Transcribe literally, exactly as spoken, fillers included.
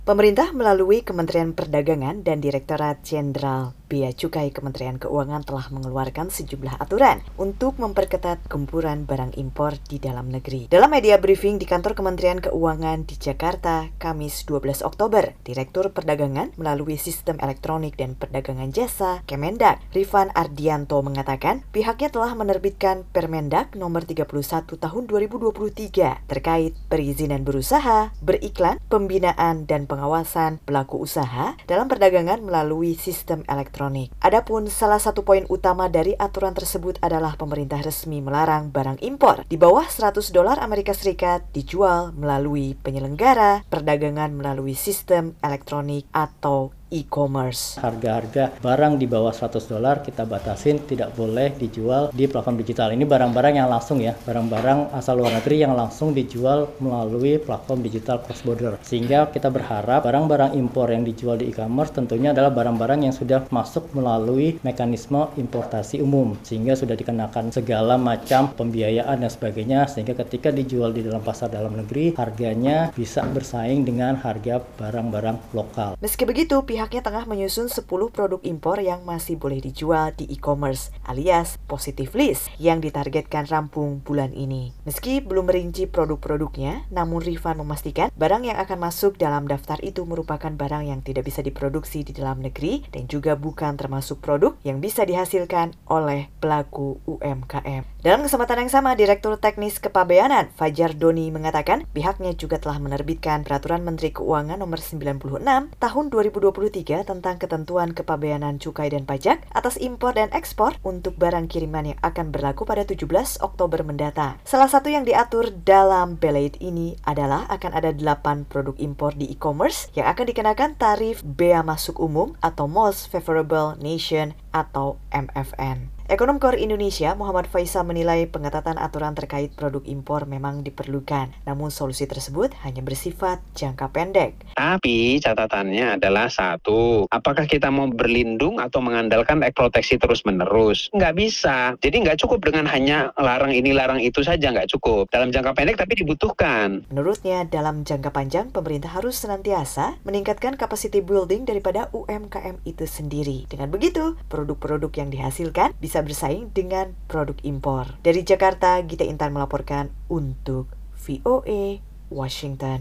Pemerintah melalui Kementerian Perdagangan dan Direktorat Jenderal Bea Cukai Kementerian Keuangan telah mengeluarkan sejumlah aturan untuk memperketat gempuran barang impor di dalam negeri. Dalam media briefing di kantor Kementerian Keuangan di Jakarta, Kamis dua belas Oktober, Direktur Perdagangan melalui Sistem Elektronik dan Perdagangan Jasa Kemendak, Rifan Ardianto mengatakan pihaknya telah menerbitkan Permendak nomor tiga puluh satu tahun dua ribu dua puluh tiga terkait perizinan berusaha, beriklan, pembinaan dan pengawasan pelaku usaha dalam perdagangan melalui sistem elektronik. Adapun salah satu poin utama dari aturan tersebut adalah pemerintah resmi melarang barang impor di bawah seratus dolar Amerika Serikat dijual melalui penyelenggara perdagangan melalui sistem elektronik atau e-commerce. Harga-harga barang di bawah seratus dolar kita batasin, tidak boleh dijual di platform digital. Ini barang-barang yang langsung ya, barang-barang asal luar negeri yang langsung dijual melalui platform digital cross border. Sehingga kita berharap barang-barang impor yang dijual di e-commerce tentunya adalah barang-barang yang sudah masuk melalui mekanisme importasi umum, sehingga sudah dikenakan segala macam pembiayaan dan sebagainya, sehingga ketika dijual di dalam pasar dalam negeri harganya bisa bersaing dengan harga barang-barang lokal. Meski begitu, pihak Pihaknya tengah menyusun sepuluh produk impor yang masih boleh dijual di e-commerce alias positive list yang ditargetkan rampung bulan ini. Meski belum merinci produk-produknya, namun Rifan memastikan barang yang akan masuk dalam daftar itu merupakan barang yang tidak bisa diproduksi di dalam negeri dan juga bukan termasuk produk yang bisa dihasilkan oleh pelaku U M K M. Dalam kesempatan yang sama, Direktur Teknis Kepabeanan Fajar Doni mengatakan pihaknya juga telah menerbitkan Peraturan Menteri Keuangan nomor sembilan puluh enam tahun dua ribu dua puluh tiga tentang ketentuan kepabeanan cukai dan pajak atas impor dan ekspor untuk barang kiriman yang akan berlaku pada tujuh belas Oktober mendatang. Salah satu yang diatur dalam Belait ini adalah akan ada delapan produk impor di e-commerce yang akan dikenakan tarif bea masuk umum atau Most Favorable Nation atau M F N. Ekonom Core Indonesia Muhammad Faisal menilai pengetatan aturan terkait produk impor memang diperlukan, namun solusi tersebut hanya bersifat jangka pendek. Tapi catatannya adalah satu, apakah kita mau berlindung atau mengandalkan proteksi terus-menerus? Nggak bisa. Jadi nggak cukup dengan hanya larang ini, larang itu saja, nggak cukup. Dalam jangka pendek tapi dibutuhkan. Menurutnya, dalam jangka panjang, pemerintah harus senantiasa meningkatkan capacity building daripada U M K M itu sendiri. Dengan begitu, produk-produk yang dihasilkan bisa bersaing dengan produk impor. Dari Jakarta, Gita Intan melaporkan untuk V O A Washington.